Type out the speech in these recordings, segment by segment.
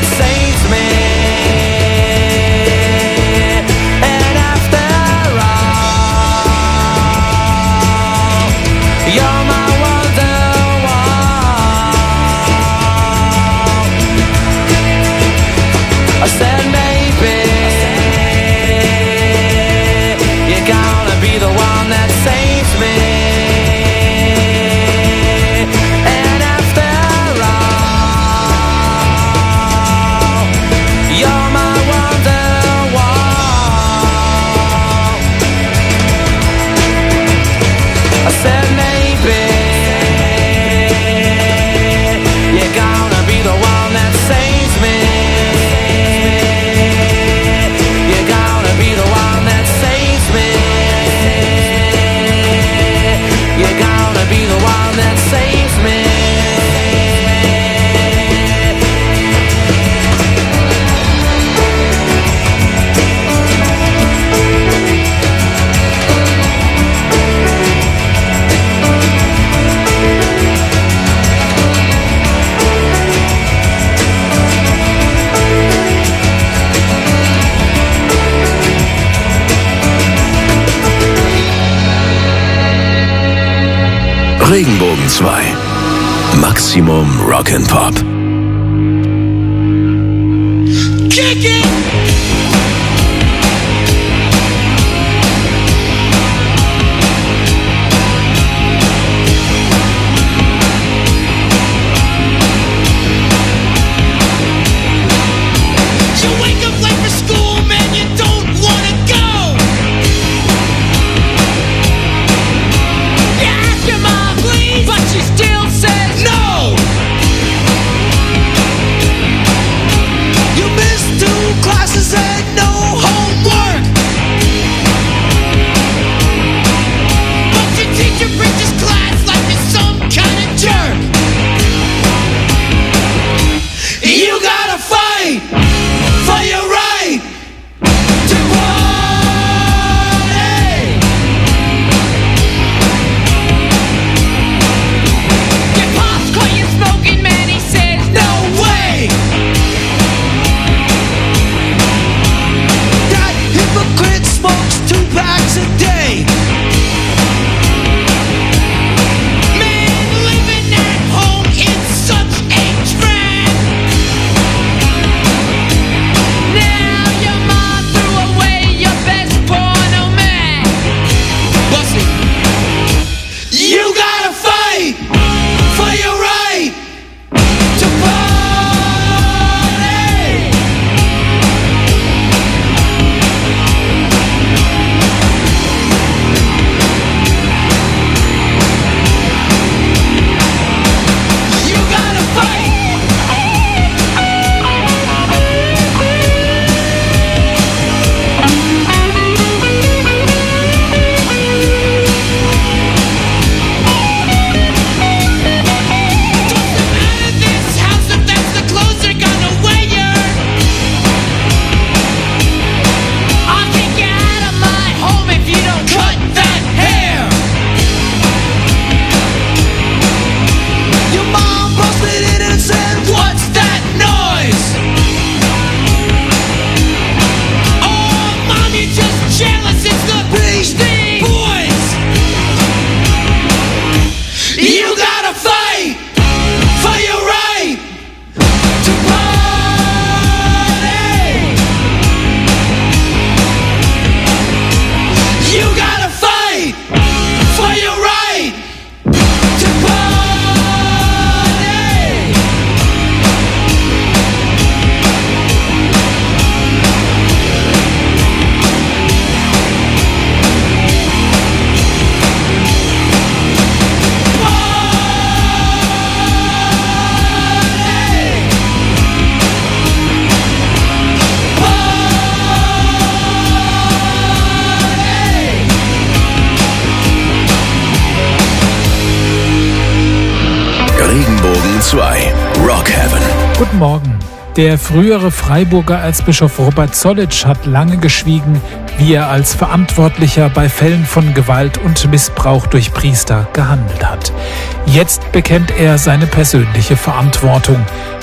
that saves me. And after all, you're my wonderwall. I said maybe you're gonna be the one that saves me. And after all, you're my wonderwall. I said maybe you're gonna be the one that saves me. You're gonna be the one that saves me. You're gonna be the one that saves me. Regenbogen 2. Maximum Rock'n'Pop. Kick it! You wake up late for school, man, you don't wanna go. You ask your mom, please, but she still says no. You missed 2 classes and no homework. But your teacher preaches class like you're some kind of jerk. You gotta fight for your right to party. Your pops caught you smoking, man, he says no way. That hypocrite smokes 2 packs a day. Man, living at home is such a drag. Now your mom threw away your best porno mag. Bussy, you gotta fight for your right to party. You gotta fight. Out of this house if that's the clothes they're gonna wear. I'll kick you out of my home if you don't cut that hair. Your mom busted in and said, "What's that noise?" Oh, mom, you're just jealous. It's the Beastie Boys. You gotta fight for your right to party. You gotta fight for your right to party. Regenbogen 2. Rock Heaven. Guten Morgen. Der frühere Freiburger Erzbischof Robert Zollitsch hat lange geschwiegen, wie er als Verantwortlicher bei Fällen von Gewalt und Missbrauch durch Priester gehandelt hat. Jetzt bekennt er seine persönliche Verantwortung.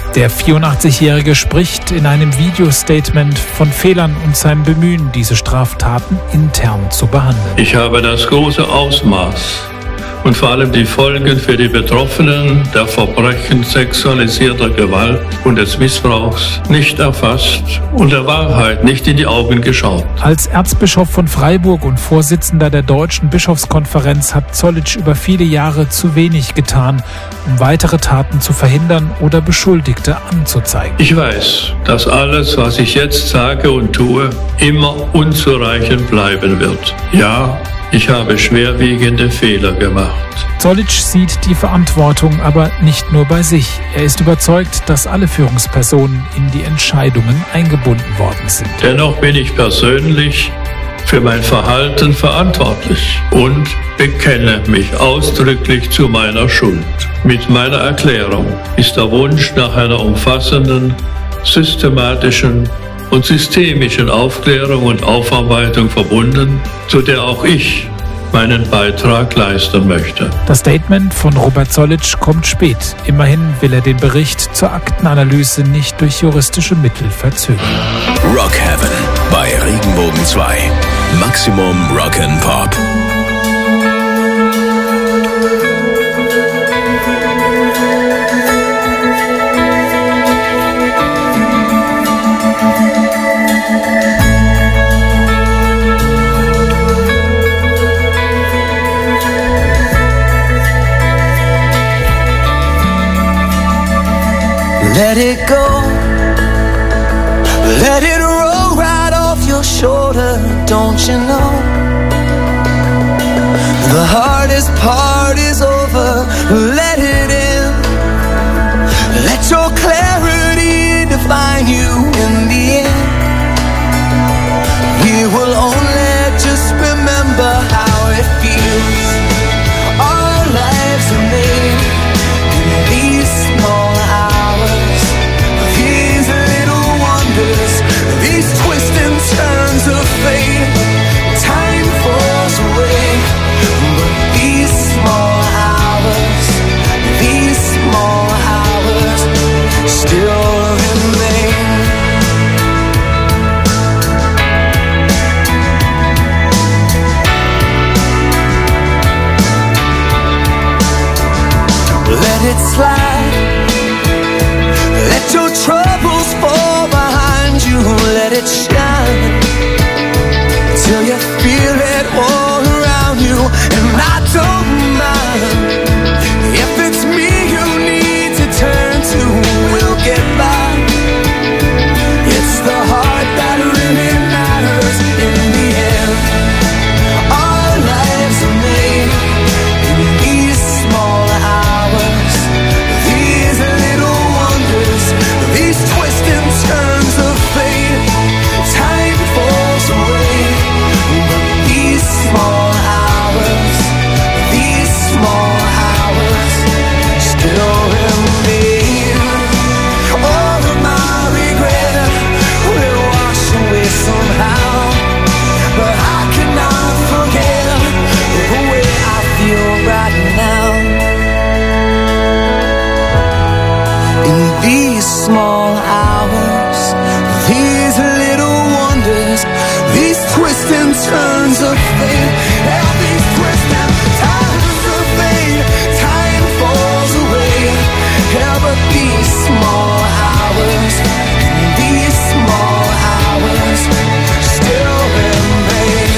Der 84-Jährige spricht in einem Videostatement von Fehlern und seinem Bemühen, diese Straftaten intern zu behandeln. Ich habe das große Ausmaß und vor allem die Folgen für die Betroffenen der Verbrechen sexualisierter Gewalt und des Missbrauchs nicht erfasst und der Wahrheit nicht in die Augen geschaut. Als Erzbischof von Freiburg und Vorsitzender der Deutschen Bischofskonferenz hat Zollitsch über viele Jahre zu wenig getan, um weitere Taten zu verhindern oder Beschuldigte anzuzeigen. Ich weiß, dass alles, was ich jetzt sage und tue, immer unzureichend bleiben wird. Ja, ich habe schwerwiegende Fehler gemacht. Zollitsch sieht die Verantwortung aber nicht nur bei sich. Er ist überzeugt, dass alle Führungspersonen in die Entscheidungen eingebunden worden sind. Dennoch bin ich persönlich für mein Verhalten verantwortlich und bekenne mich ausdrücklich zu meiner Schuld. Mit meiner Erklärung ist der Wunsch nach einer umfassenden, systematischen und systemischen Aufklärung und Aufarbeitung verbunden, zu der auch ich meinen Beitrag leisten möchte. Das Statement von Robert Zollitsch kommt spät. Immerhin will er den Bericht zur Aktenanalyse nicht durch juristische Mittel verzögern. Rock Heaven bei Regenbogen 2. Maximum Rock'n'Pop. Let it go, let it roll right off your shoulder, don't you know? The hardest part is over, let it in. Let your clarity define you in the end. We will only just remember how it feels. Our lives are made in these small hours, these little wonders, these twists and turns of fate. Time falls away, but these small hours still remain. Let it slide, let your troubles fall behind you, let it shine till you feel it all around you. And I don't mind if it's me you need to turn to, we'll get by. It's the heart that really matters in the end. Our lives are made in these small hours, these little wonders, these twists and turns of fate. Time falls away, but these small hours still remain. All of my regret will wash away somehow, but I cannot forget the way I feel right now. In these small hours, these little wonders, these twists and turns of fate, and these twists and turns of fate. Time falls away, yeah, but these small hours, these small hours still remain.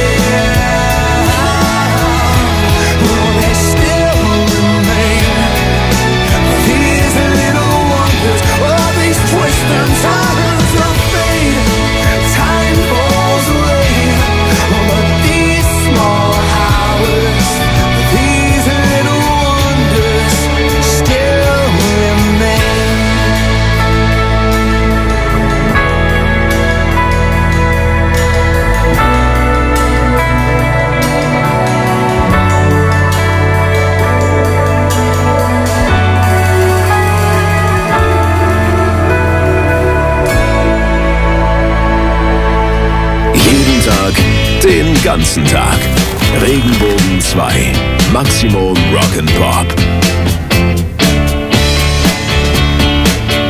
Oh, they still remain. These little wonders, oh, these twists and turns of fate. Time falls away, but these small hours, these little wonders still remain. Jeden Tag, den ganzen Tag. Regenbogen 2. Maximum Rock'n'Pop.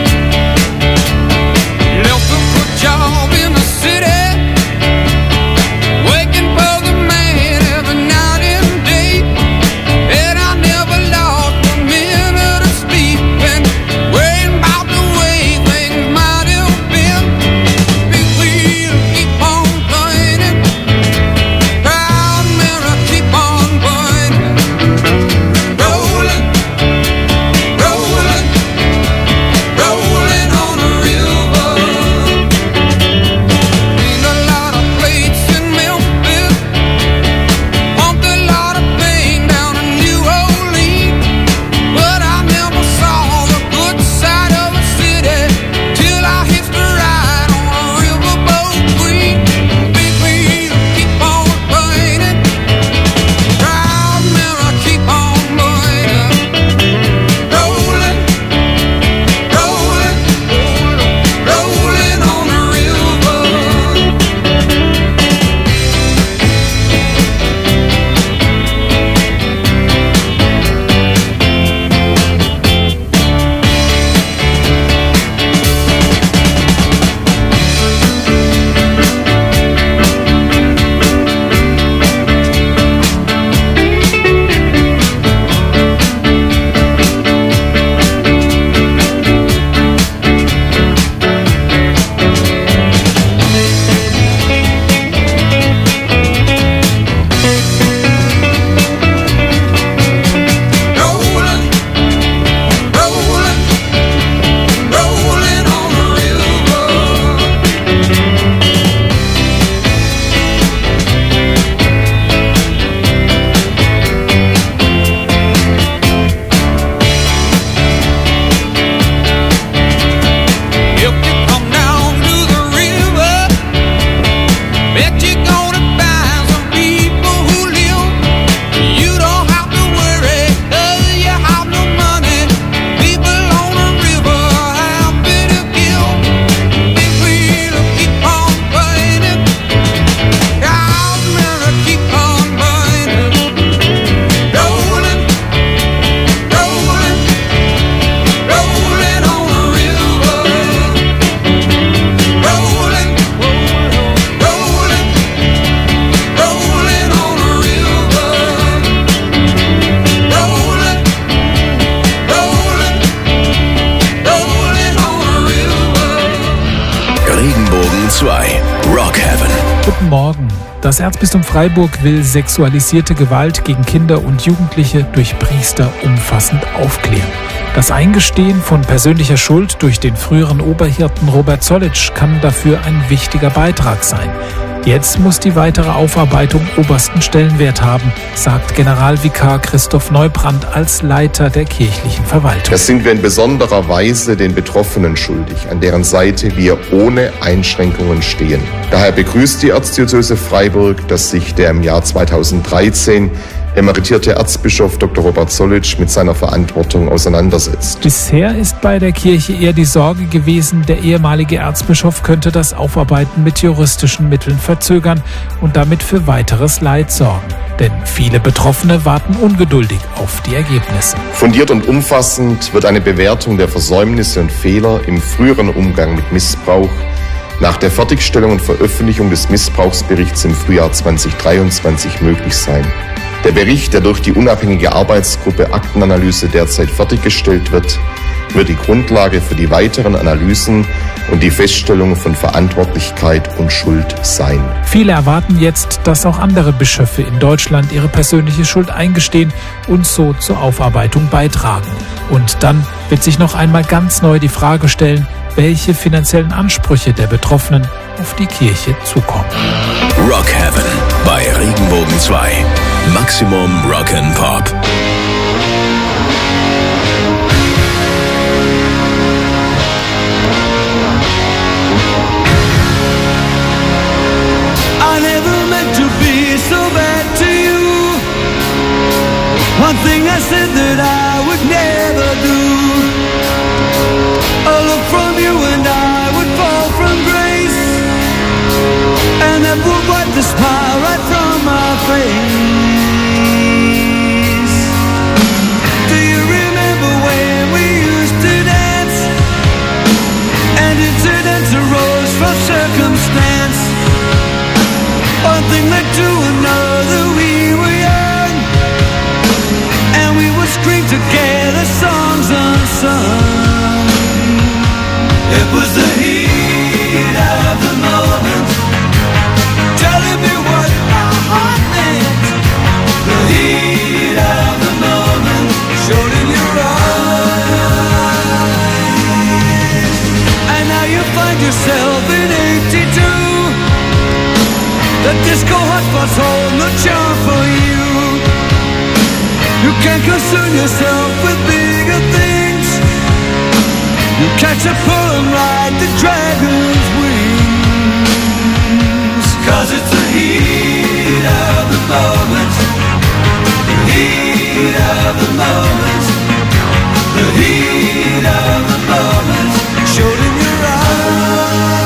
2. Rock Heaven. Guten Morgen. Das Erzbistum Freiburg will sexualisierte Gewalt gegen Kinder und Jugendliche durch Priester umfassend aufklären. Das Eingestehen von persönlicher Schuld durch den früheren Oberhirten Robert Zollitsch kann dafür ein wichtiger Beitrag sein. Jetzt muss die weitere Aufarbeitung obersten Stellenwert haben, sagt Generalvikar Christoph Neubrand als Leiter der kirchlichen Verwaltung. Das sind wir in besonderer Weise den Betroffenen schuldig, an deren Seite wir ohne Einschränkungen stehen. Daher begrüßt die Erzdiözese Freiburg, dass sich der im Jahr 2013 emeritierte Erzbischof Dr. Robert Zollitsch mit seiner Verantwortung auseinandersetzt. Bisher ist bei der Kirche eher die Sorge gewesen, der ehemalige Erzbischof könnte das Aufarbeiten mit juristischen Mitteln verzögern und damit für weiteres Leid sorgen. Denn viele Betroffene warten ungeduldig auf die Ergebnisse. Fundiert und umfassend wird eine Bewertung der Versäumnisse und Fehler im früheren Umgang mit Missbrauch nach der Fertigstellung und Veröffentlichung des Missbrauchsberichts im Frühjahr 2023 möglich sein. Der Bericht, der durch die unabhängige Arbeitsgruppe Aktenanalyse derzeit fertiggestellt wird die Grundlage für die weiteren Analysen und die Feststellung von Verantwortlichkeit und Schuld sein. Viele erwarten jetzt, dass auch andere Bischöfe in Deutschland ihre persönliche Schuld eingestehen und so zur Aufarbeitung beitragen. Und dann wird sich noch einmal ganz neu die Frage stellen, welche finanziellen Ansprüche der Betroffenen auf die Kirche zukommen. Rock Heaven bei Regenbogen 2. Maximum Rock'n'Pop. I never meant to be so bad to you. One thing I said that I would never do. A look from you and I would fall from grace, and that would wipe the smile right from my face. Do you remember when we used to dance, and incidents arose from circumstance? One thing led to another, we were young, and we would scream together songs unsung. It was the heat of the moment, telling me what my heart meant. The heat of the moment showed in your eyes. And now you find yourself in 82. The disco hotspots hold no charm for you. You can't concern yourself with bigger things. You catch a pull and ride the dragon's wings. 'Cause it's the heat of the moment. The heat of the moment. The heat of the moment showed in your eyes.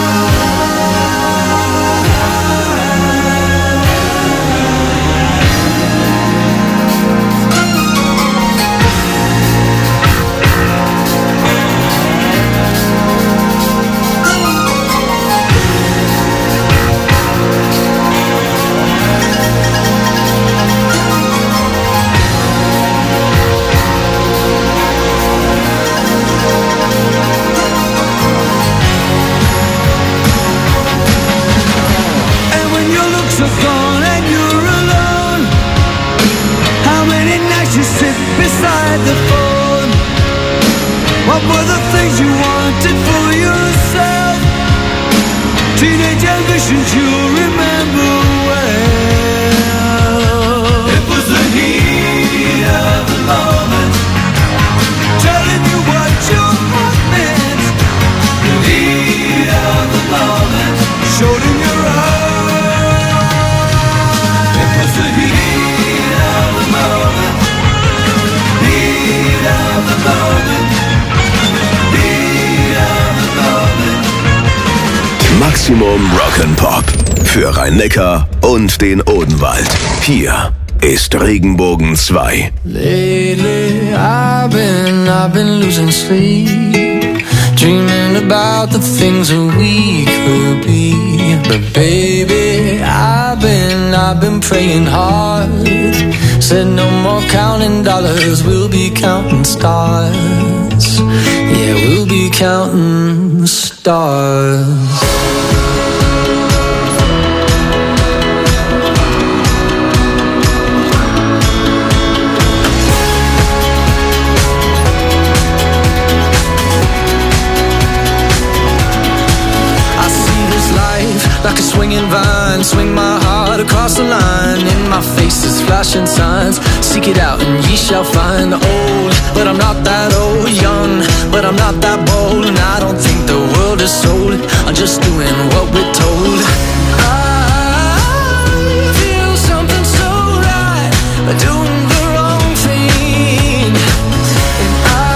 Gone and you're alone. How many nights you sit beside the phone? What were the things you wanted for yourself? Teenage ambitions you remember well. It was the heat of the moment, telling you what your heart meant. The heat of the moment showed in your eyes. Maximum Rock'n'Pop für Rhein-Neckar und den Odenwald. Hier ist Regenbogen 2. Lately I've been losing sleep, dreaming about the things that we could be. But baby, I've been praying hard. Said no more counting dollars, we'll be counting stars. Yeah, we'll be counting stars. flashing signs. Seek it out and ye shall find. Old, but I'm not that old. Young, but I'm not that bold. And I don't think the world is sold. I'm just doing what we're told. I feel something so right, but doing the wrong thing. And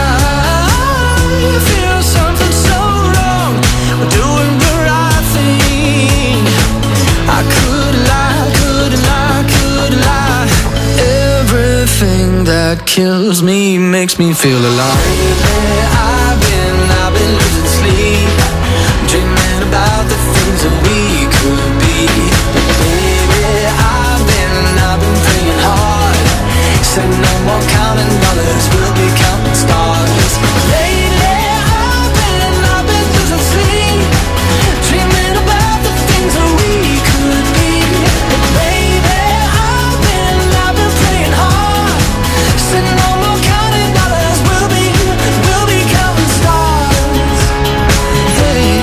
I feel something so wrong, but doing the right thing. I could lie, could lie, could lie. Everything that kills me makes me feel alive. I've been losing sleep, dreaming about the things that we could be. Baby, I've been praying hard. Said no more counting dollars, we'll be counting stars. Lately, I've been losing sleep, dreaming about the things that we could be. Baby, I've been praying hard. Said no more counting dollars, we'll be counting stars. Hey.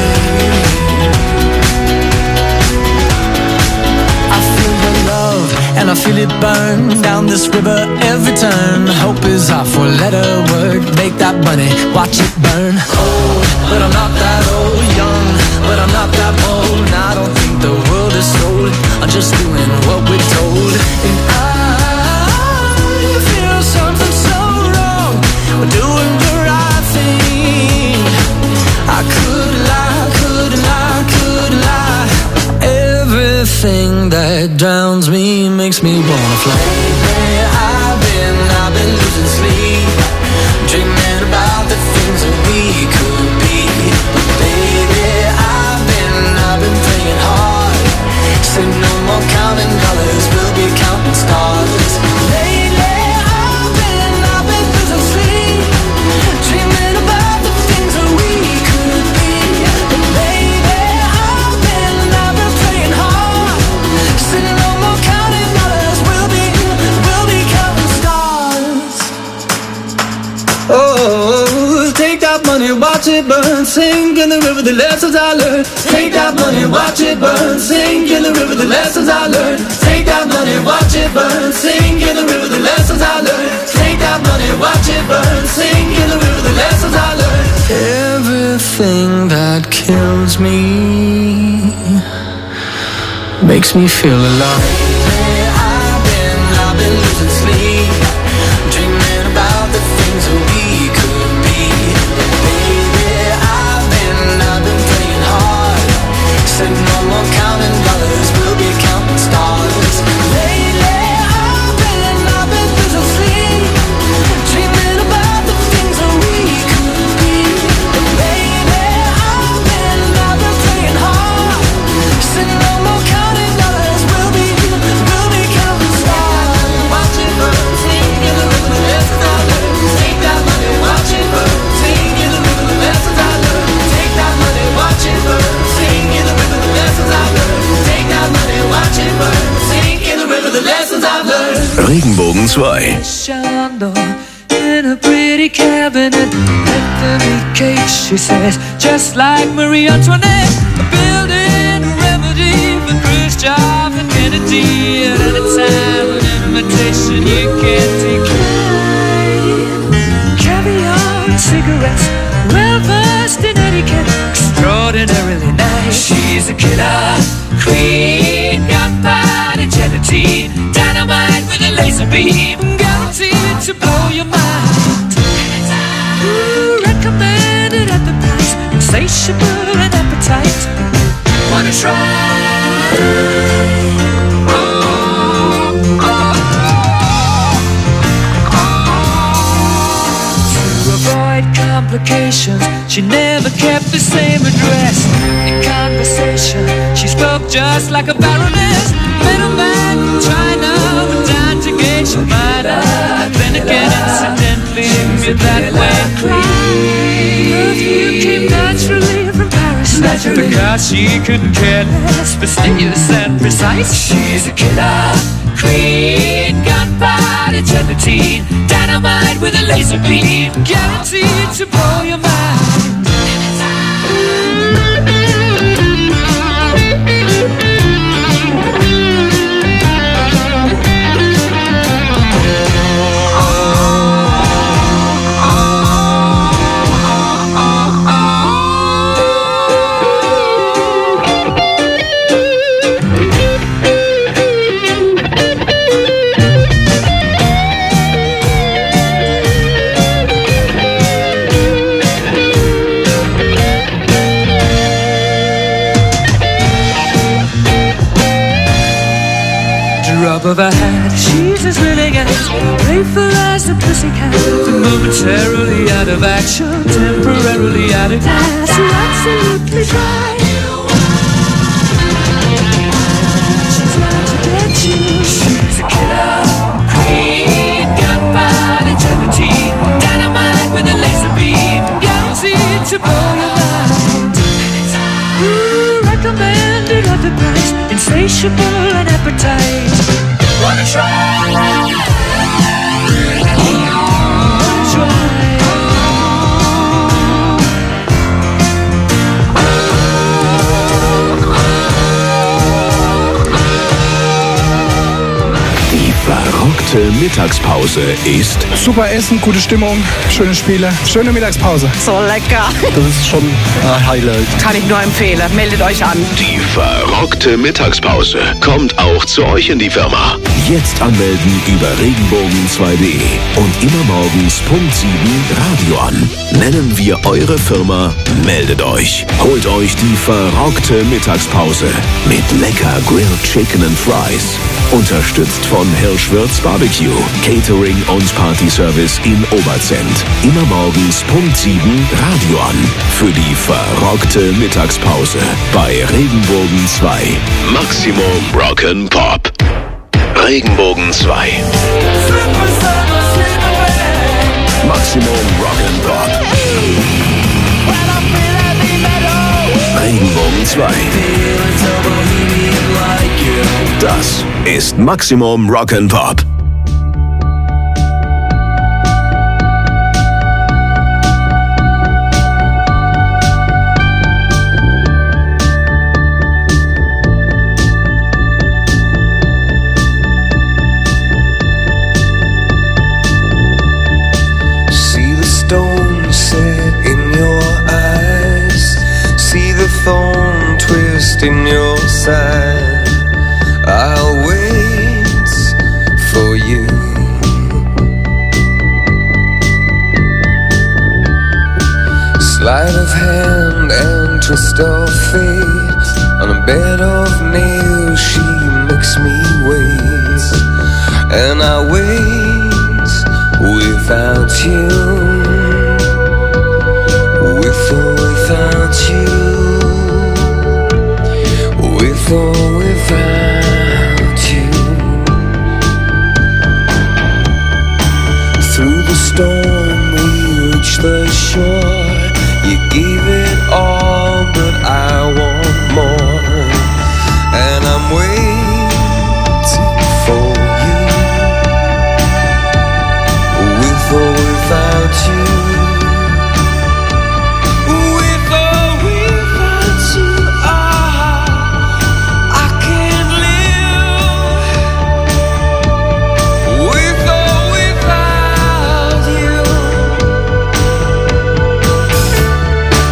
I feel your love and I feel it burn down this river every turn. Hope is our four-letter word. Make that money, watch it burn. Old, but I'm not that old. Young, but I'm not that bold. And I don't think the world is sold. I'm just doing what we're told. And I feel something so wrong. We're doing the right thing. I could lie, could lie, could lie. Everything that drowns me makes me wanna fly. I've been losing sleep, dreaming about the things that we could be. Baby, I've been praying hard. Said no more counting dollars, we'll be counting stars. Lately, I've been losing sleep, dreaming about the things that we could be. Baby, I've been praying hard. Said no more counting dollars, we'll be counting stars. Oh, take that money, watch it burn. Sink in the river, the lessons I learned. Take that money, watch it burn. Sink in the river, the lessons I learned. Take that money, watch it burn. Sink in the river, the lessons I learned. Take that money, watch it burn. Sink in the river, the lessons I learned. Everything that kills me makes me feel alive. I've been losing sleep, dreaming about the things that we could be. Baby, I've been praying hard. Said no more counting dollars, we'll be counting stars. Lately, I've been losing sleep, dreaming about the things that we could be. Baby, I've been praying hard. Said no more counting dollars, we'll be counting stars. Watch it burn, sing in the river, the lessons I learned. Take that money, watch it burn, sing in the river, the lessons I learned. Take that money, watch it burn, sing in the river, the lessons I learned. Take that money, watch it burn, sing in the river, the lessons I learned. Regenbogen 2. In a pretty cabinet, Anthony cake, she says, just like Marie Antoinette. A building remedy for Khrushchev and Kennedy. At any time, an invitation you can't decline. Caviar and cigarettes, well versed in etiquette, extraordinarily nice. She's a killer queen, gunpowder gelatine, dynamite with a laser beam, guaranteed to blow your mind. Recommended at the price, insatiable and appetite. Wanna try? To avoid complications, she never kept the same address. In conversation, she spoke just like a baroness. Middleman from China, but down to Geisha Minor. Then again, incidentally, me that way. Perfume came naturally from Paris, because she couldn't care less, fastidious and precise. She's a killer queen, gunpowder gelatine, dynamite with a laser beam, guaranteed to blow your mind. drop of a hat. She's as willing as playful as a pussycat. Momentarily out of action, temporarily out of gas. So absolutely dry. She's out to get you. She's a killer queen, gunpowder integrity, dynamite with a laser beam, guaranteed to blow your mind. Recommended at the price, insatiable and appetite. Wanna try? Wanna try? Die verrückte Mittagspause ist super Essen, gute Stimmung, schöne Spiele, schöne Mittagspause. So lecker. Das ist schon ein Highlight. Kann ich nur empfehlen. Meldet euch an. die verrückte Mittagspause. Kommt auch zu euch in die Firma. Jetzt anmelden über regenbogen2.de und immer morgens Punkt 7 Radio an. Nennen wir eure Firma, meldet euch. Holt euch die verrückte Mittagspause mit lecker Grilled Chicken and Fries. Unterstützt von Hirschwirts Barbecue, Catering und Partyservice in Oberzent. Immer morgens Punkt 7 Radio an. Für die verrückte Mittagspause bei Regenbogen 2. Maximum Rock'n'Pop. Regenbogen 2. Maximum Rock'n'Pop. Regenbogen 2. Das ist Maximum Rock'n'Pop. See the stone set in your eyes. See the thorn twist in your side. I'll wait for you. Sleight of hand and twist of fate. On a bed of nails she makes me wait. And I wait without you. With or without you. With or without. Through the storm we reach the shore. You gave it all, but I want more. And I'm waiting for you. With or without you. With or without you. I can't live. With or without you.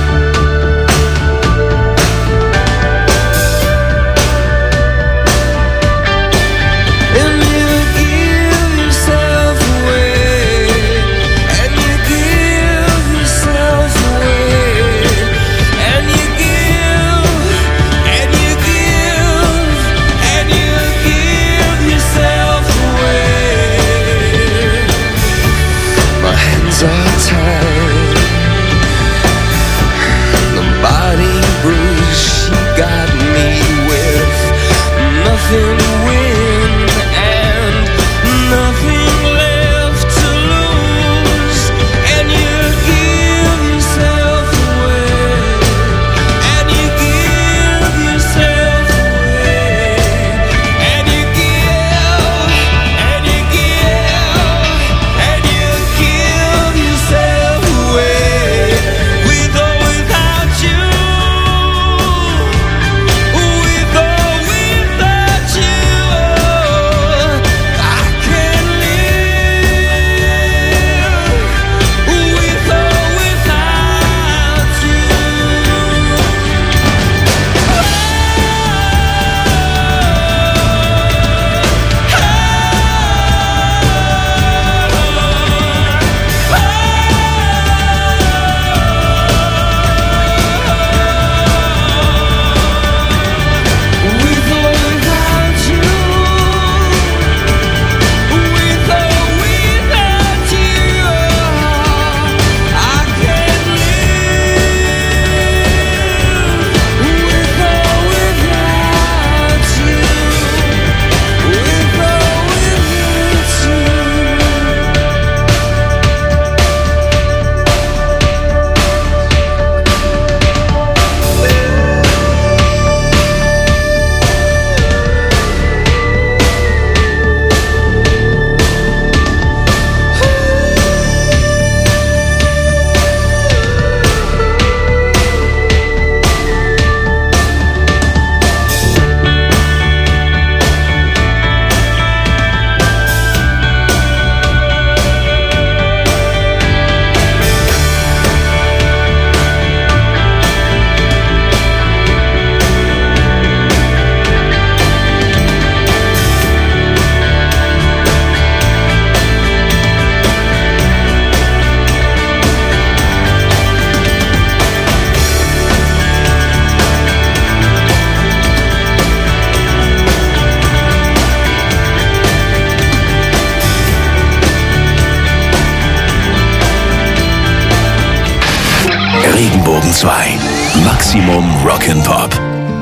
Regenbogen 2. Maximum Rock'n'Pop.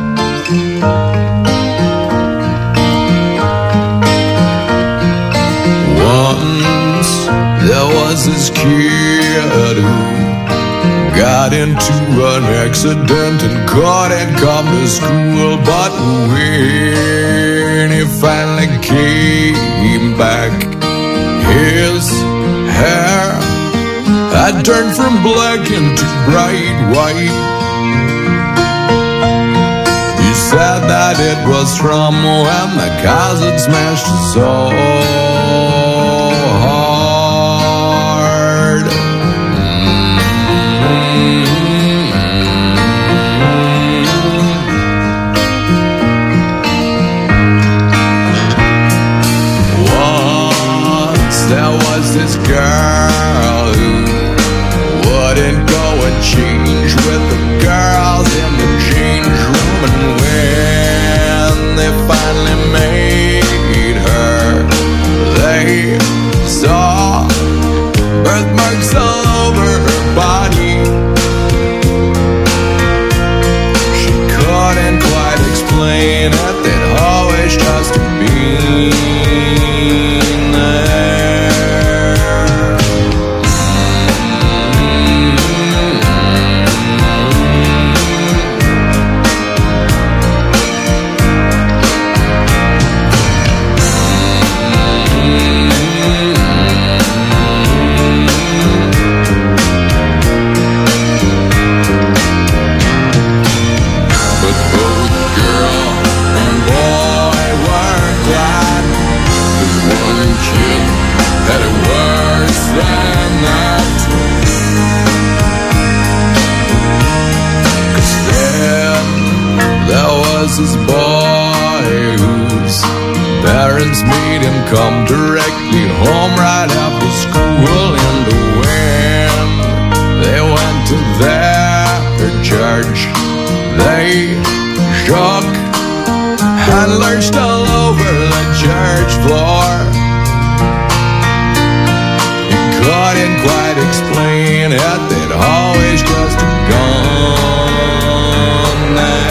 Once there was this kid who got into an accident and couldn't come to school. But when he finally came back, his hair had turned from black into bright white. He said that it was from when the cars had smashed his soul hard. Once there was this girl who wouldn't go and change with the girls in the change room, and when they finally made her, they saw birthmarks all over her body. She couldn't quite explain it, they'd always just been there. This boy whose parents made him come directly home right after school, and when they went to their church, they shook and lurched all over the church floor. He couldn't quite explain it, they'd always just gone there.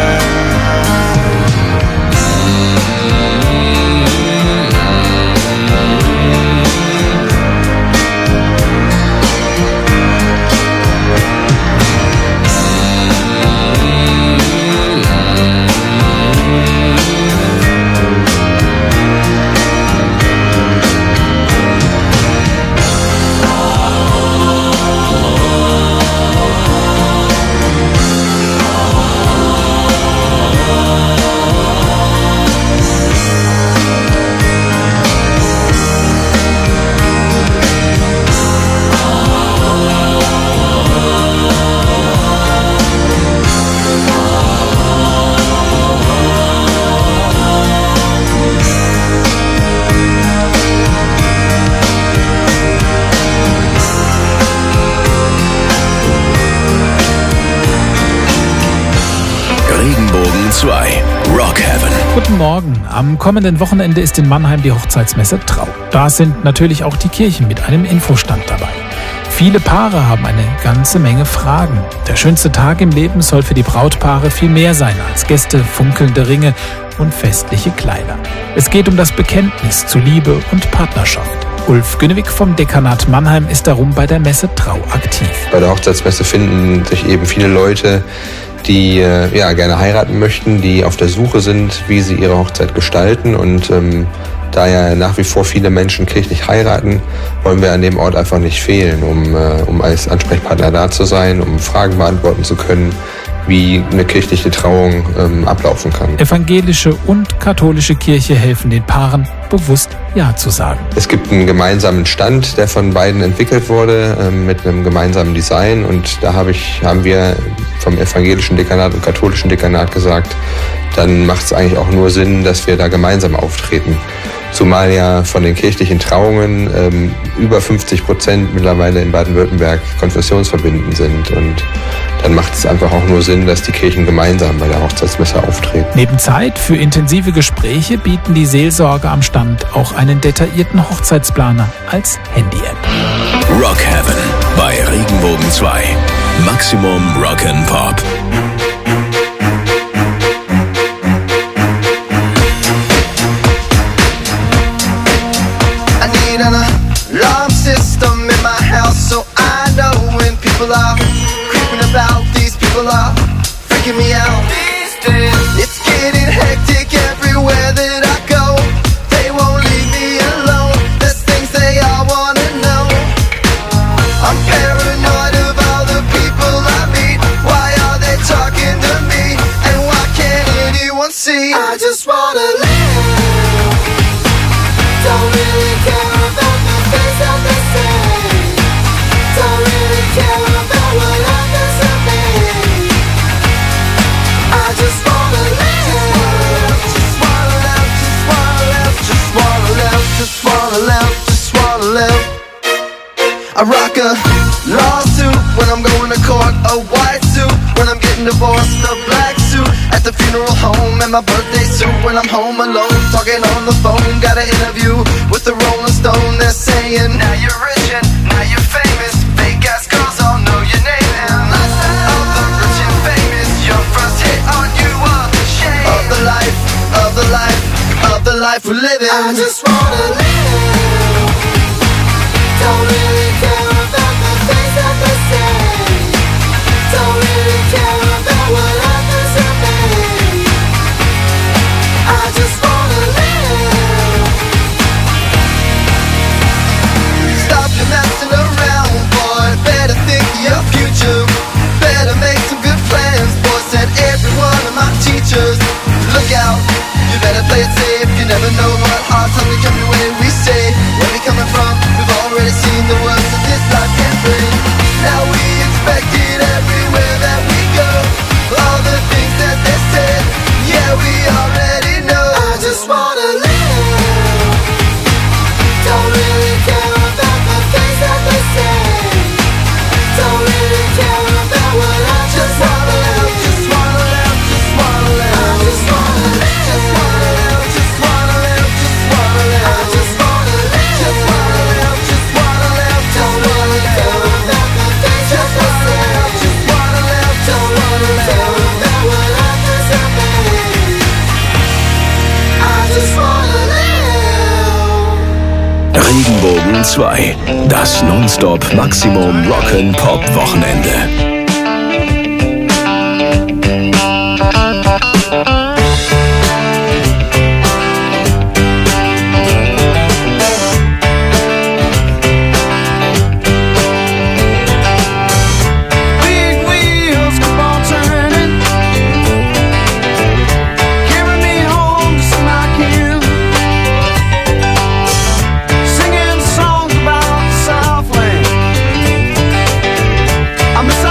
Regenbogen 2. Rock Heaven. Guten Morgen. Am kommenden Wochenende ist in Mannheim die Hochzeitsmesse Trau. Da sind natürlich auch die Kirchen mit einem Infostand dabei. Viele Paare haben eine ganze Menge Fragen. Der schönste Tag im Leben soll für die Brautpaare viel mehr sein als Gäste, funkelnde Ringe und festliche Kleider. Es geht um das Bekenntnis zu Liebe und Partnerschaft. Ulf Günnewig vom Dekanat Mannheim ist darum bei der Messe Trau aktiv. Bei der Hochzeitsmesse finden sich eben viele Leute, die gerne heiraten möchten, die auf der Suche sind, wie sie ihre Hochzeit gestalten. Und da ja nach wie vor viele Menschen kirchlich heiraten, wollen wir an dem Ort einfach nicht fehlen, um als Ansprechpartner da zu sein, um Fragen beantworten zu können, wie eine kirchliche Trauung ablaufen kann. Evangelische und katholische Kirche helfen den Paaren, bewusst Ja zu sagen. Es gibt einen gemeinsamen Stand, der von beiden entwickelt wurde, mit einem gemeinsamen Design. Und da haben wir vom evangelischen Dekanat und katholischen Dekanat gesagt, dann macht es eigentlich auch nur Sinn, dass wir da gemeinsam auftreten. Zumal ja von den kirchlichen Trauungen über 50% mittlerweile in Baden-Württemberg konfessionsverbindend sind. Und dann macht es einfach auch nur Sinn, dass die Kirchen gemeinsam bei der Hochzeitsmesse auftreten. Neben Zeit für intensive Gespräche bieten die Seelsorger am Stand auch einen detaillierten Hochzeitsplaner als Handy-App. Rock Heaven bei Regenbogen 2. Maximum Rock'n'Pop. I need an alarm system in my house so I know when people are creeping about. These people are freaking me out. These days it's getting hectic everywhere that I go. They won't leave me alone. There's things they all wanna know. I'm paranoid of all the people I meet. Why are they talking to me? And why can't anyone see? I just wanna live. Don't really care about the things that they say. Don't really care about what happens to me. I just wanna live. Just wanna live, just wanna live, just wanna live, just wanna live, just wanna live. I rock a lawsuit when I'm going to court, a white suit when I'm getting divorced, a black suit at the funeral home, and my birthday suit when I'm home alone, talking on the phone. Got an interview with the Rolling Stone. They're saying, now you're rich and now you're famous. Fake ass girls all know your name. And of the rich and famous, your first hit on you a shame. Of the life, of the life, of the life we're living. I just wanna live. Don't really care about the things that they say. Don't really care about what happens to me. I just wanna live. Stop your messing around, boy. Better think of your future. Better make some good plans, boy. Said every one of my teachers. Look out, you better play it safe. You never know what hard times will come your way. We say, where we coming from? We've already seen the worst that this life can bring. Now we expect it everywhere that we go. All the things that they said, yeah, we already know. I just wanna live. Don't really care about the things that they say. Don't really care about what I just wanna live. Just wanna live, just wanna live. I just wanna live. Just wanna live, just wanna live, just wanna live. I just wanna live. Just wanna live, just wanna live. Don't really care about the things that they say. Just wanna live, don't wanna live about what happens to me. I just wanna live. Regenbogen 2. Das Nonstop Maximum Rock'n'Pop Wochenende. Big wheels keep on turning, carry me home to see my kin, singing songs about the Southland. I miss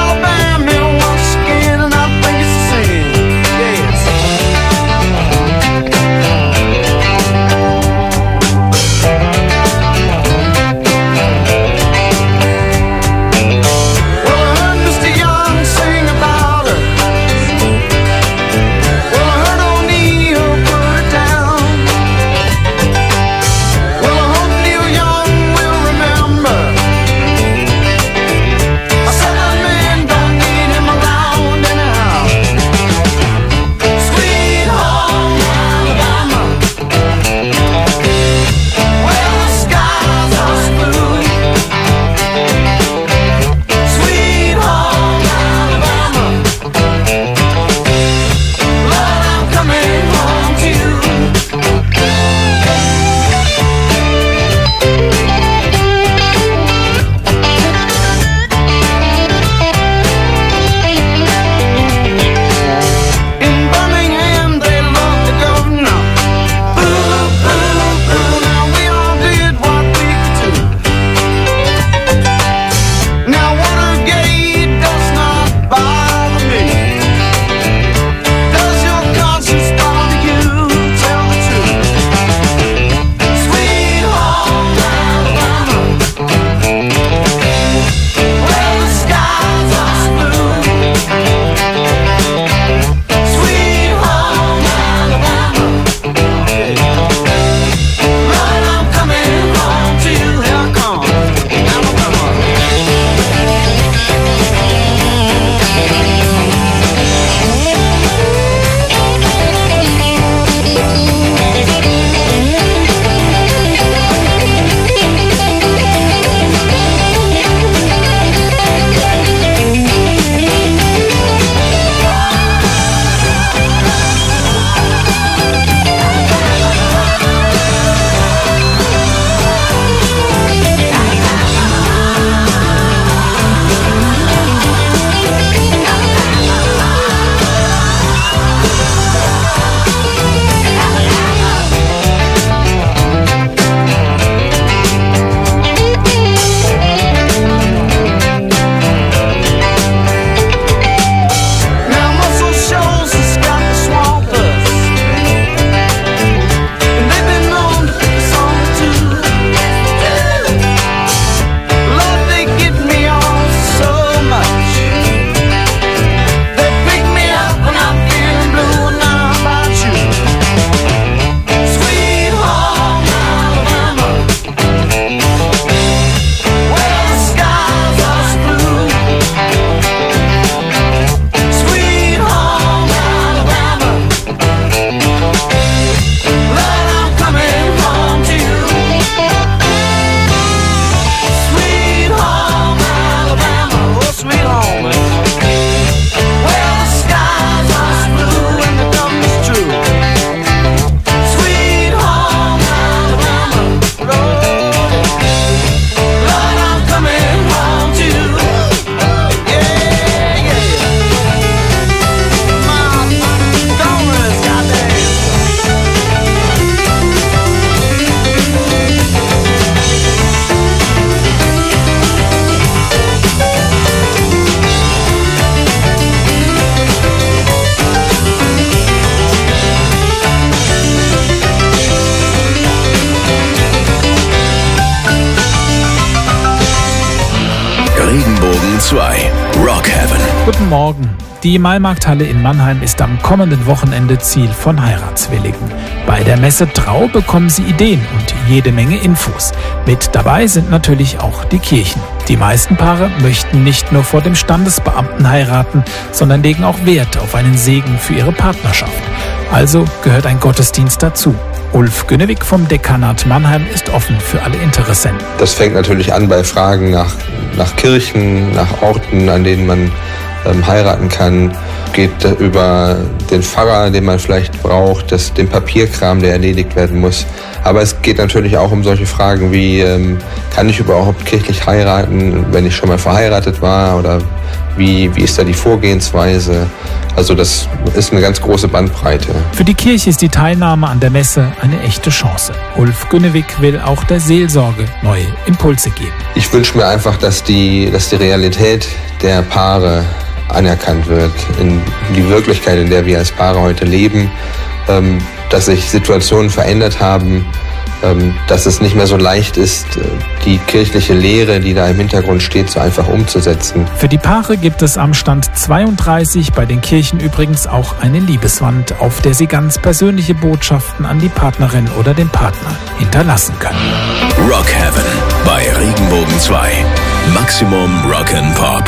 Rock Heaven. Guten Morgen. Die Maimarkthalle in Mannheim ist am kommenden Wochenende Ziel von Heiratswilligen. Bei der Messe Trau bekommen Sie Ideen und jede Menge Infos. Mit dabei sind natürlich auch die Kirchen. Die meisten Paare möchten nicht nur vor dem Standesbeamten heiraten, sondern legen auch Wert auf einen Segen für ihre Partnerschaft. Also gehört ein Gottesdienst dazu. Ulf Günnewig vom Dekanat Mannheim ist offen für alle Interessenten. Das fängt natürlich an bei Fragen nach Kirchen, nach Orten, an denen man heiraten kann, geht über den Pfarrer, den man vielleicht braucht, den Papierkram, der erledigt werden muss. Aber es geht natürlich auch um solche Fragen wie, kann ich überhaupt kirchlich heiraten, wenn ich schon mal verheiratet war, oder wie ist da die Vorgehensweise? Also das ist eine ganz große Bandbreite. Für die Kirche ist die Teilnahme an der Messe eine echte Chance. Ulf Günnewig will auch der Seelsorge neue Impulse geben. Ich wünsche mir einfach, dass die Realität der Paare anerkannt wird, in die Wirklichkeit, in der wir als Paare heute leben, dass sich Situationen verändert haben, dass es nicht mehr so leicht ist, die kirchliche Lehre, die da im Hintergrund steht, so einfach umzusetzen. Für die Paare gibt es am Stand 32 bei den Kirchen übrigens auch eine Liebeswand, auf der sie ganz persönliche Botschaften an die Partnerin oder den Partner hinterlassen können. Rock Heaven bei Regenbogen 2. Maximum Rock and Pop.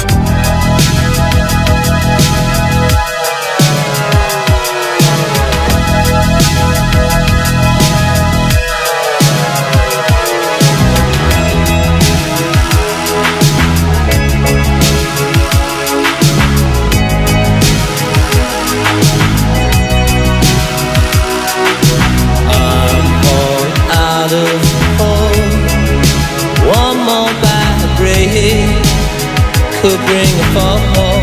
Could bring a fall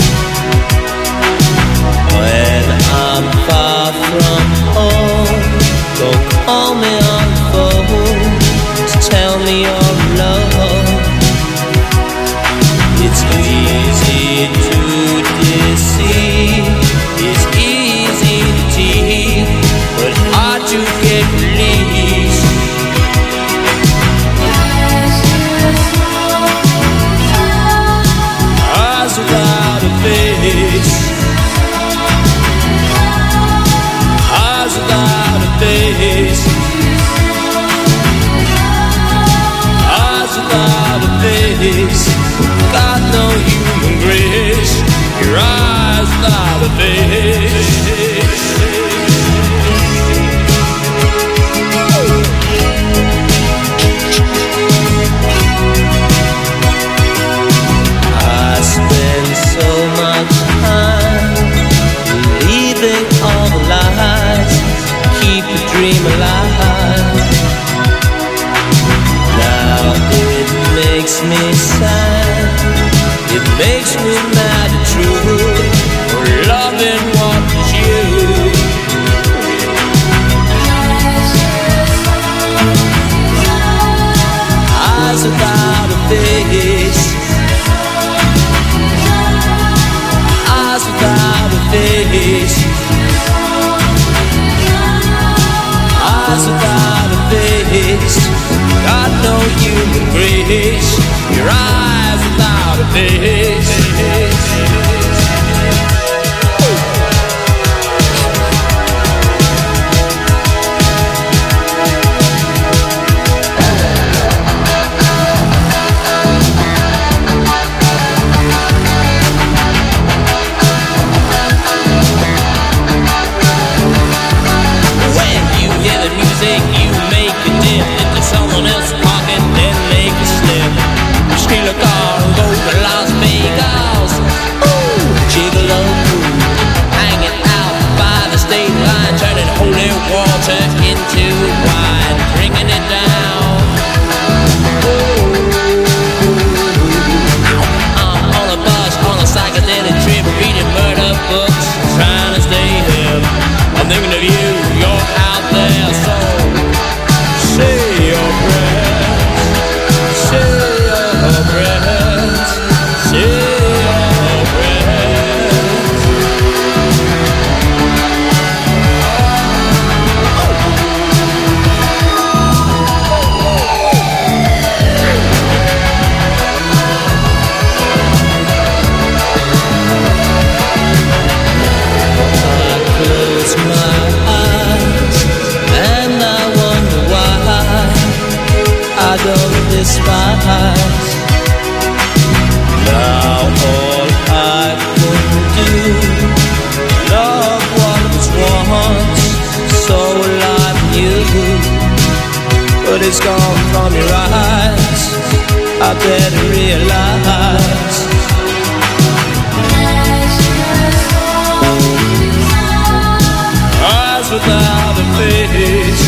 when I'm far from home. Don't call me on the phone to tell me your love. It's easy to deceive, it's easy to tease, but hard to get released. Without a face, eyes without a face, eyes without a face, got no human grace, your eyes without a face. So much time believing all the lies, keep the dream alive. Now it makes me sad, it makes me mad and true, for loving what was you. Eyes without a face, without a face, eyes without a face, got no human grace, your eyes without a face. You make it dip into someone else's pocket, then make a slip. Steal a car and go to Las Vegas. is gone from your eyes, I better realize eyes without a face,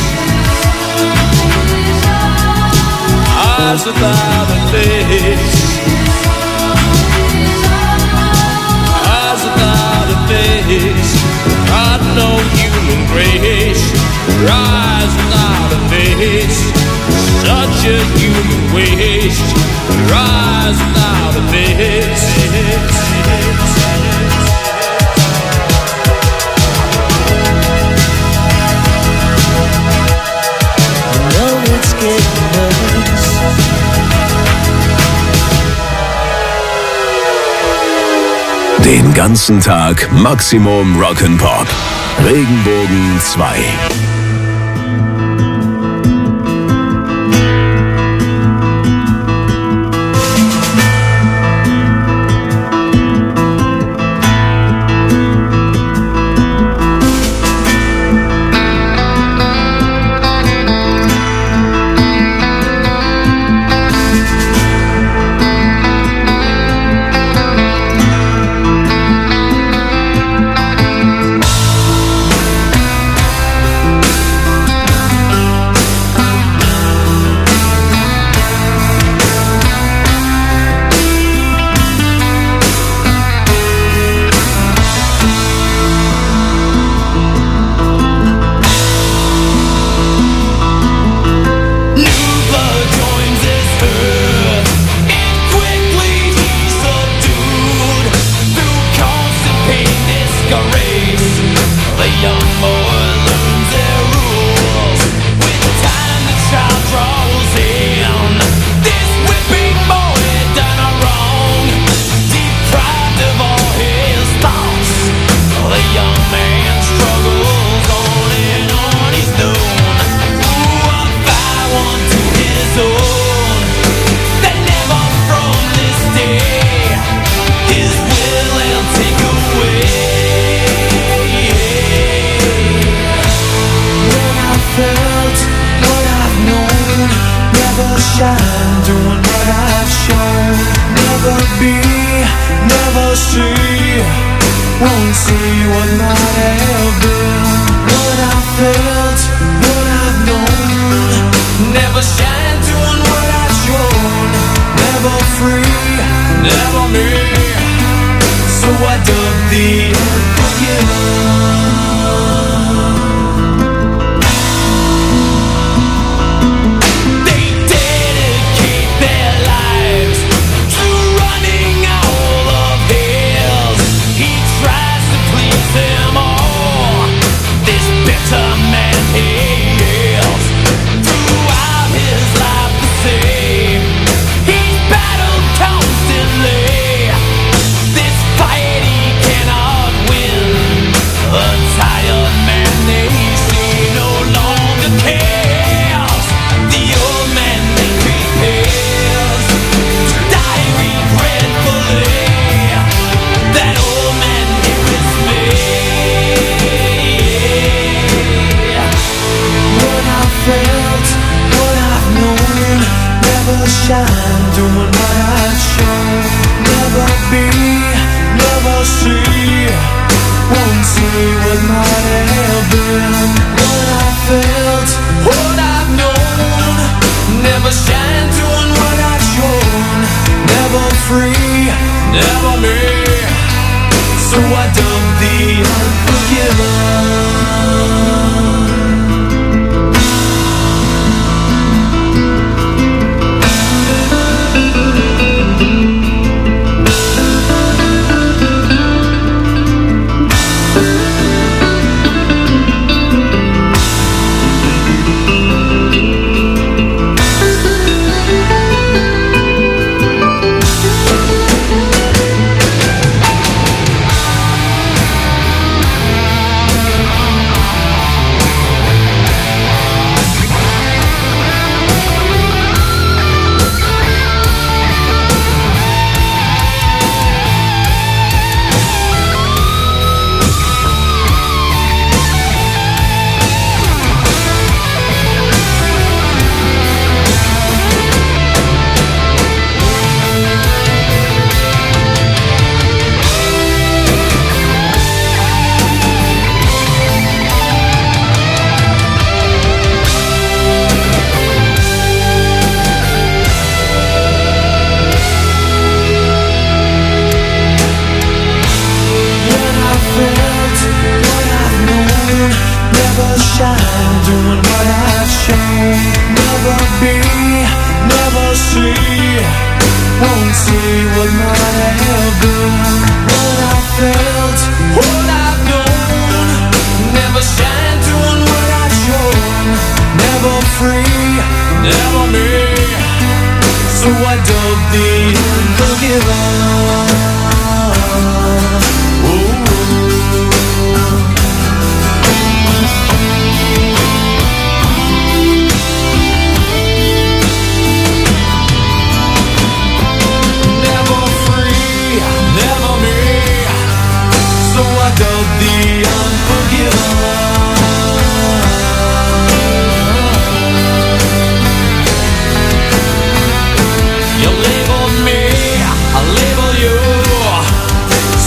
eyes without a face, eyes without a face, got no human grace. Eyes without a face, such a human waste. Eyes without a face. I know it's getting worse. Den ganzen Tag Maximum Rock'n'Pop. Regenbogen 2.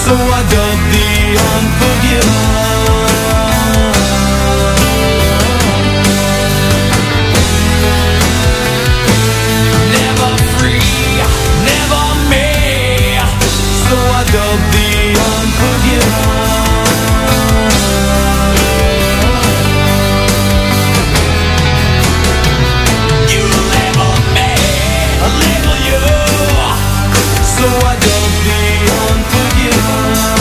so I dub the unforgivable. Never free, never me, so I dub the unforgivable. You label me, I label you, so I dub the unforgivable.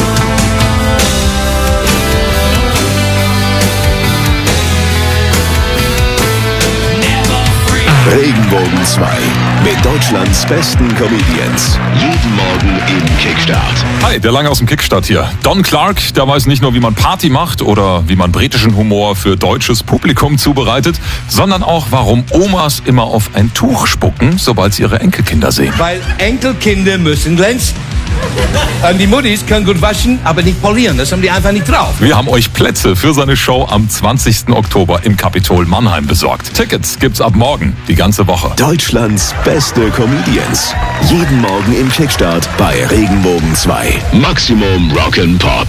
Regenbogen 2 mit Deutschlands besten Comedians. Jeden Morgen im Kickstart. Hi, der Lange aus dem Kickstart hier. Don Clark, der weiß nicht nur, wie man Party macht oder wie man britischen Humor für deutsches Publikum zubereitet, sondern auch, warum Omas immer auf ein Tuch spucken, sobald sie ihre Enkelkinder sehen. Weil Enkelkinder müssen glänzen. Die Muttis können gut waschen, aber nicht polieren. Das haben die einfach nicht drauf. Wir haben euch Plätze für seine Show am 20. Oktober im Kapitol Mannheim besorgt. Tickets gibt's ab morgen, die ganze Woche. Deutschlands beste Comedians. Jeden Morgen im Kickstart bei Regenbogen 2. Maximum Rock'n'Pop.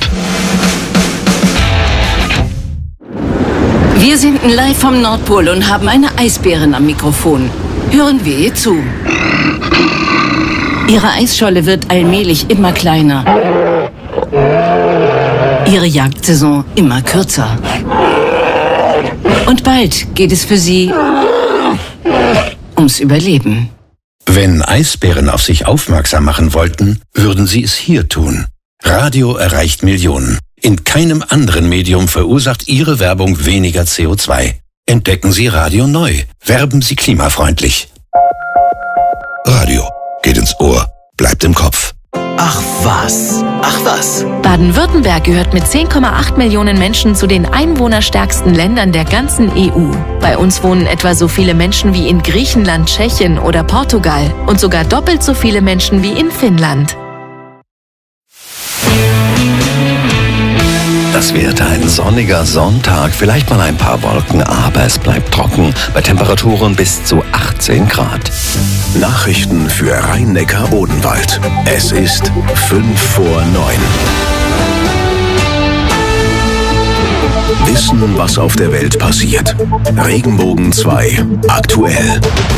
Wir senden live vom Nordpol und haben eine Eisbärin am Mikrofon. Hören wir ihr zu. Ihre Eisscholle wird allmählich immer kleiner. Ihre Jagdsaison immer kürzer. Und bald geht es für sie ums Überleben. Wenn Eisbären auf sich aufmerksam machen wollten, würden sie es hier tun. Radio erreicht Millionen. In keinem anderen Medium verursacht Ihre Werbung weniger CO2. Entdecken Sie Radio neu. Werben Sie klimafreundlich. Radio. Geht ins Ohr, bleibt im Kopf. Ach was, ach was. Baden-Württemberg gehört mit 10,8 Millionen Menschen zu den einwohnerstärksten Ländern der ganzen EU. Bei uns wohnen etwa so viele Menschen wie in Griechenland, Tschechien oder Portugal und sogar doppelt so viele Menschen wie in Finnland. Das wird ein sonniger Sonntag, vielleicht mal ein paar Wolken, aber es bleibt trocken bei Temperaturen bis zu 18 Grad. Nachrichten für Rhein-Neckar-Odenwald. Es ist 5 vor 9. Wissen, was auf der Welt passiert. Regenbogen 2 aktuell.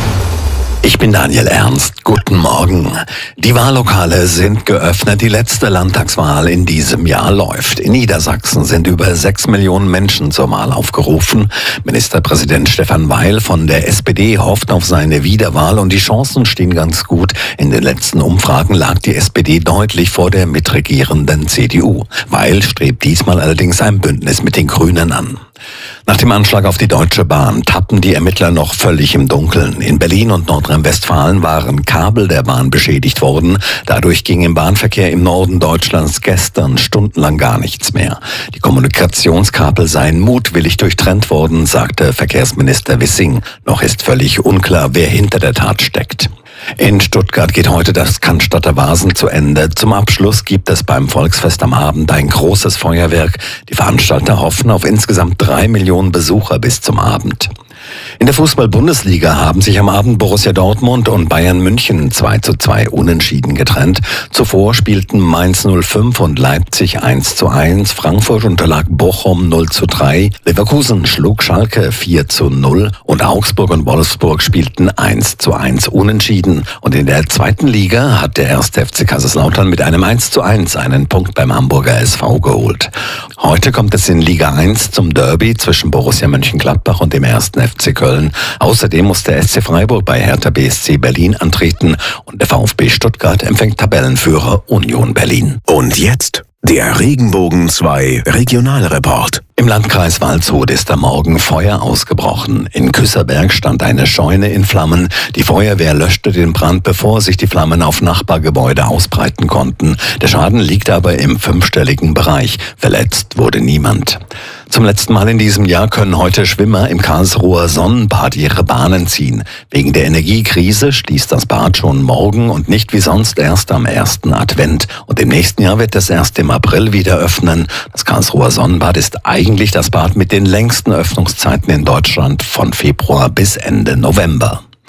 Ich bin Daniel Ernst. Guten Morgen. Die Wahllokale sind geöffnet. Die letzte Landtagswahl in diesem Jahr läuft. In Niedersachsen sind über 6 Millionen Menschen zur Wahl aufgerufen. Ministerpräsident Stefan Weil von der SPD hofft auf seine Wiederwahl und die Chancen stehen ganz gut. In den letzten Umfragen lag die SPD deutlich vor der mitregierenden CDU. Weil strebt diesmal allerdings ein Bündnis mit den Grünen an. Nach dem Anschlag auf die Deutsche Bahn tappen die Ermittler noch völlig im Dunkeln. In Berlin und Nordrhein-Westfalen waren Kabel der Bahn beschädigt worden. Dadurch ging im Bahnverkehr im Norden Deutschlands gestern stundenlang gar nichts mehr. Die Kommunikationskabel seien mutwillig durchtrennt worden, sagte Verkehrsminister Wissing. Noch ist völlig unklar, wer hinter der Tat steckt. In Stuttgart geht heute das Cannstatter Vasen zu Ende. Zum Abschluss gibt es beim Volksfest am Abend ein großes Feuerwerk. Die Veranstalter hoffen auf insgesamt 3 Millionen Besucher bis zum Abend. In der Fußball-Bundesliga haben sich am Abend Borussia Dortmund und Bayern München 2:2 unentschieden getrennt. Zuvor spielten Mainz 05 und Leipzig 1:1, Frankfurt unterlag Bochum 0:3, Leverkusen schlug Schalke 4:0 und Augsburg und Wolfsburg spielten 1:1 unentschieden. Und in der zweiten Liga hat der 1. FC Kaiserslautern mit einem 1:1 einen Punkt beim Hamburger SV geholt. Heute kommt es in Liga 1 zum Derby zwischen Borussia Mönchengladbach und dem 1. FC Köln. Außerdem muss der SC Freiburg bei Hertha BSC Berlin antreten und der VfB Stuttgart empfängt Tabellenführer Union Berlin. Und jetzt der Regenbogen 2 Regionalreport. Im Landkreis Waldshut ist am Morgen Feuer ausgebrochen. In Küsserberg stand eine Scheune in Flammen. Die Feuerwehr löschte den Brand, bevor sich die Flammen auf Nachbargebäude ausbreiten konnten. Der Schaden liegt aber im 5-stelligen Bereich. Verletzt wurde niemand. Zum letzten Mal in diesem Jahr können heute Schwimmer im Karlsruher Sonnenbad ihre Bahnen ziehen. Wegen der Energiekrise schließt das Bad schon morgen und nicht wie sonst erst am 1. Advent. Und im nächsten Jahr wird es erst im April wieder öffnen. Das Karlsruher Sonnenbad ist eigentlich das Bad mit den längsten Öffnungszeiten in Deutschland von Februar bis Ende November.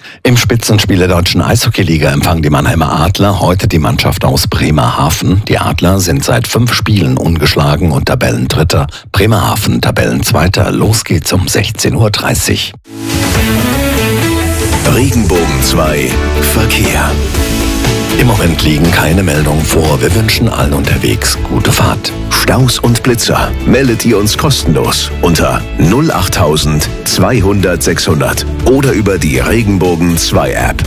Im Spitzenspiel der deutschen Eishockeyliga empfangen die Mannheimer Adler heute die Mannschaft aus Bremerhaven. Die Adler sind seit 5 Spielen ungeschlagen und Tabellendritter. Bremerhaven Tabellenzweiter. Los geht's um 16:30 Uhr. Regenbogen 2 Verkehr. Im Moment liegen keine Meldungen vor. Wir wünschen allen unterwegs gute Fahrt. Staus und Blitzer meldet ihr uns kostenlos unter 08000 200 600 oder über die Regenbogen 2 App.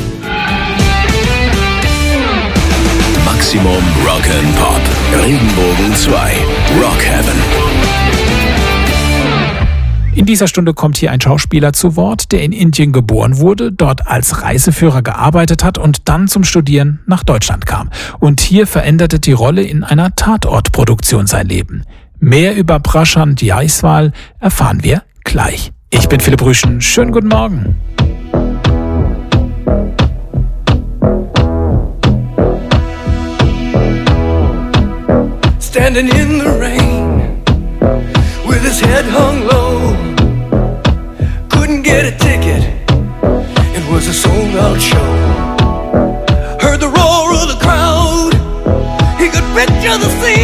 Maximum Rock and Pop. Regenbogen 2 Rock Heaven. In dieser Stunde kommt hier ein Schauspieler zu Wort, der in Indien geboren wurde, dort als Reiseführer gearbeitet hat und dann zum Studieren nach Deutschland kam. Und hier veränderte die Rolle in einer Tatortproduktion sein Leben. Mehr über Prashant Jaiswal erfahren wir gleich. Ich bin Philipp Rüschen. Schönen guten Morgen. Standing in the rain with his head hung low, couldn't get a ticket, it was a sold-out show. Heard the roar of the crowd, he could picture the scene.